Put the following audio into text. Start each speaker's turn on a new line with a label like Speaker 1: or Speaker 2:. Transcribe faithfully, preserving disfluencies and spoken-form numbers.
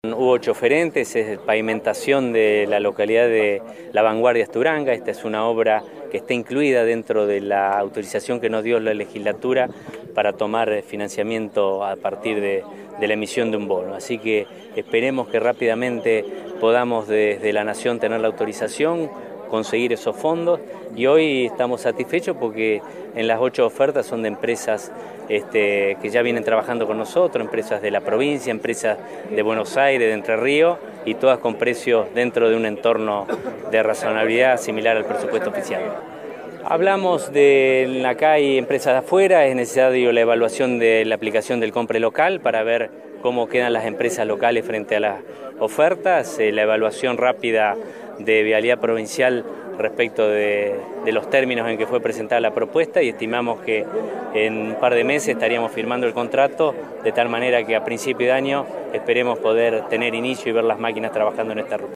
Speaker 1: Hubo ocho oferentes, es pavimentación de la localidad de La Vanguardia Asturanga. Esta es una obra que está incluida dentro de la autorización que nos dio la legislatura para tomar financiamiento a partir de, de la emisión de un bono. Así que esperemos que rápidamente podamos desde la Nación tener la autorización, conseguir esos fondos, y hoy estamos satisfechos porque en las ocho ofertas son de empresas este, que ya vienen trabajando con nosotros, empresas de la provincia, empresas de Buenos Aires, de Entre Ríos, y todas con precios dentro de un entorno de razonabilidad similar al presupuesto oficial. Hablamos de, acá hay empresas de afuera, es necesario la evaluación de la aplicación del compre local para ver cómo quedan las empresas locales frente a las ofertas, eh, la evaluación rápida de Vialidad Provincial respecto de, de los términos en que fue presentada la propuesta, y estimamos que en un par de meses estaríamos firmando el contrato, de tal manera que a principio de año esperemos poder tener inicio y ver las máquinas trabajando en esta ruta.